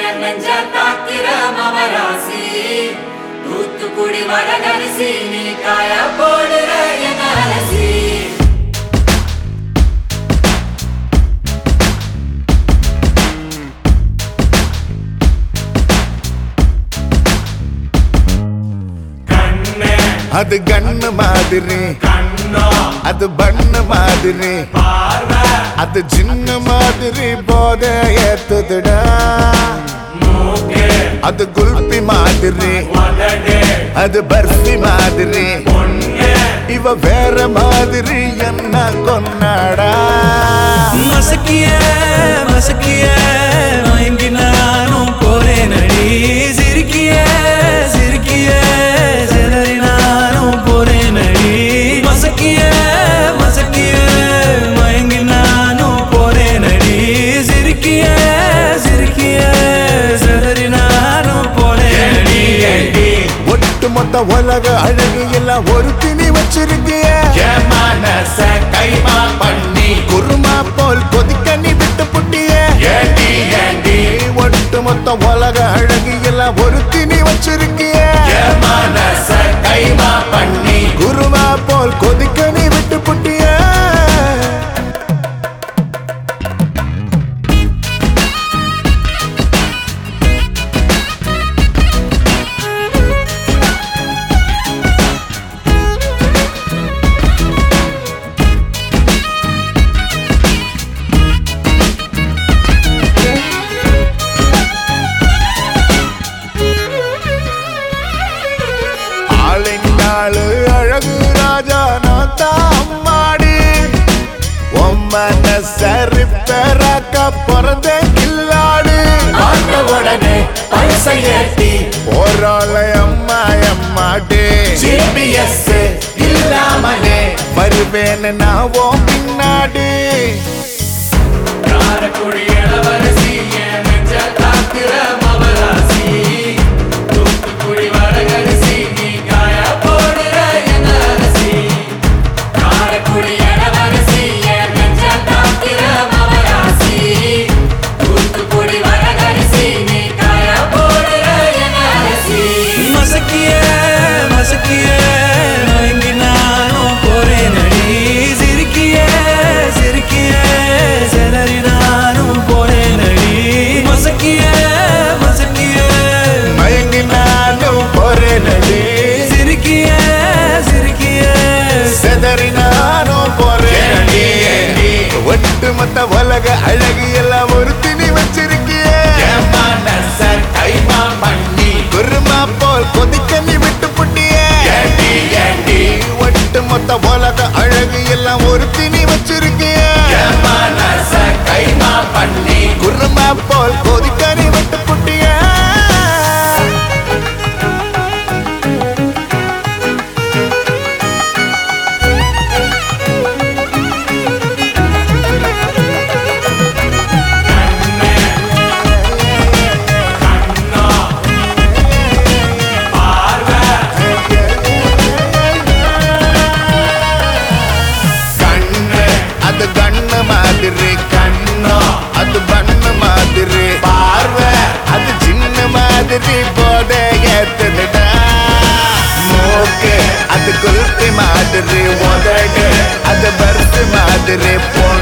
நெஞ்ச தாக்கிற மவராசி தூத்துக்குடி வரகரிசி நீ காய போடுற என் அலசி அது கண்ணு மாதிரி அது பண்ணு மாதிரி அது சின்ன மாதிரி போத ஏத்துதுடா அது குல்பி மாதிரி அது பர்ஃபி மாதிரி இவ வேற மாதிரி என்ன கொண்டாடா மசக்கிய மசக்கிய மயங்கி நானும் போறேன் அடி சிரிக்கிய சிரிக்கிய சிதறி நானும் போறேன் அடி மசக்கிய மசக்கிய மயங்கி நானும் போறேன் அடி சிரிக்கிய சிரிக்கிய சிதறி நானும் போறேன் அடி ஒட்டுமொத்த உலக அழகு எல்லாம் ஒரு திணி வச்சிருக்கிய மனச கைமா பண்ணி குருமா போல் கொதிக்க நீ விட்டு புட்டிய ஒட்டுமொத்த உலக அழகு எல்லாம் ஒரு திணி வச்சிருக்கிய மனச கைமா பண்ணி குருமா போல் கொதிக்க நீ விட்டு புட்டிய அழகு ராஜா நான் தாம்மாடி மனசரி பெறாக்க பிறந்த கில்லாடு உடனே பைசை ஏத்தி போராள அம்மா அம்மாடே ஜிபிஎஸ் இல்லாமலே வருவேன்னு நான் ஓ பின்னாடி காரக்குடி இளவரசி என் நெஞ்ச தாக்கிற மவராசி தூத்துக்குடி வரகரிசி நீ காய போடுற என் அலசி காரக்குடி இளவரசி என் நெஞ்ச தாக்கிற மவராசி தூத்துக்குடி வரகரிசி நீ காய போடுற என் அலசி மசக்கிய மசக்கிய மயங்கி நானும் போறேன் அடி சிரிக்கிய சிரிக்கிய சிதறி நானும் போறேன் அடி மசக்கிய மசக்கிய மயங்கி நானும் போறேன் அடி சிரிக்கிய சிரிக்கிய செதறி நானும் போறேன் அடி ஒட்டுமொத்த உலக அழகு எல்லாம் ஒரு திணி வச்சிருக்கிய மனச கைமா பண்ணி குருமா போல் கொதிக்க நீ விட்டு புட்டிய ஒட்டுமொத்த உலக அழகு எல்லாம் ஒரு திணி வச்சிருக்கிய மனச கைமா பண்ணி குருமா போல் கொதிக்க நீ விட்டு புட்டிய அது கண்ணு மாதிரி கண்ணோ அது பண்ணு மாதிரி பார்வை அது சின்ன மாதிரி போத ஏத்துதுடா மூக்கு அது குல்பி மாதிரி உதடு அது பர்ஃபி மாதிரி